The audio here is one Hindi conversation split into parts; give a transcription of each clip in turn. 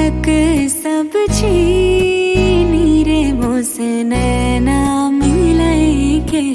तिलक सब छीनी रे मोसे नैना मिलाई के।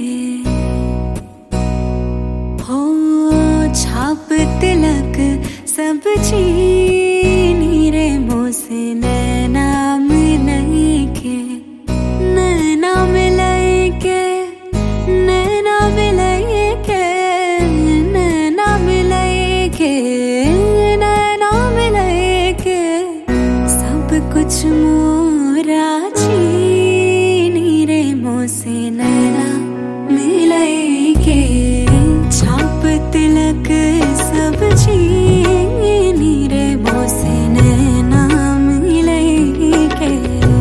हो छाप तिलक सब छीनी रे मोसे नैना मिलाई के। नैना मिलाई के, नैना मिलाई के, नैना मिलाई के, नैना मिलाई के। सब कुछ मोरा छीनी रे मोसे नैना मिलाई के। छाप तिलक सब छीनी रे मोसे नैना मिलाई के।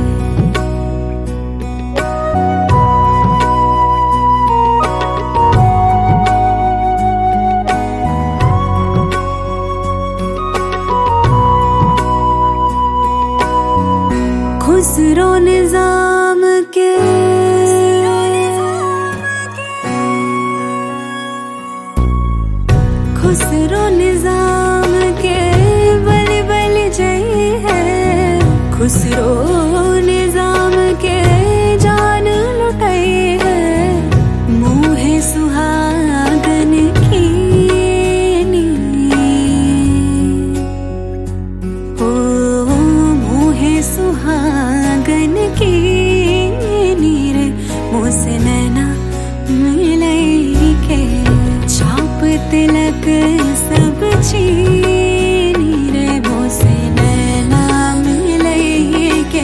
खुसरो निजाम के, खुसरो निजाम के बलि बलि जय है। खुसरो निजाम के जान लुटाई है। मुहे सुहागन की ओ मुहे सुहागन की नीर मोसे नैना मिलाई के। छाप तिलक सब छीनी रे मोसे नैना मिलाई के।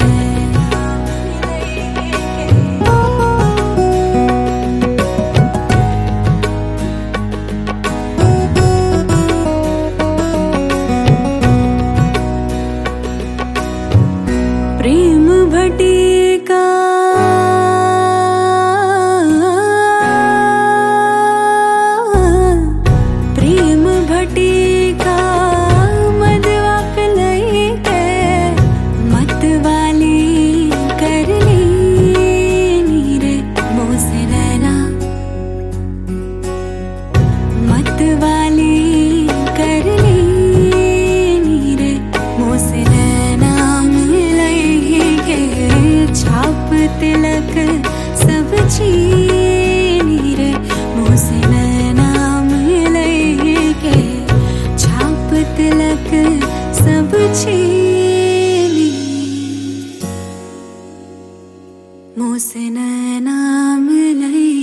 प्रेम भटिका प्रेम भटिका मदवा पिलाई के। मतवाली कर ली रे मोसे नैना। मतवाली कर ली रे मोसे नैना मिलाई के। छाप तिलक सब छीनी रे मोसे नैना मिलाई के। छाप तिलक सब छीनी मोसे नैना मिलाई।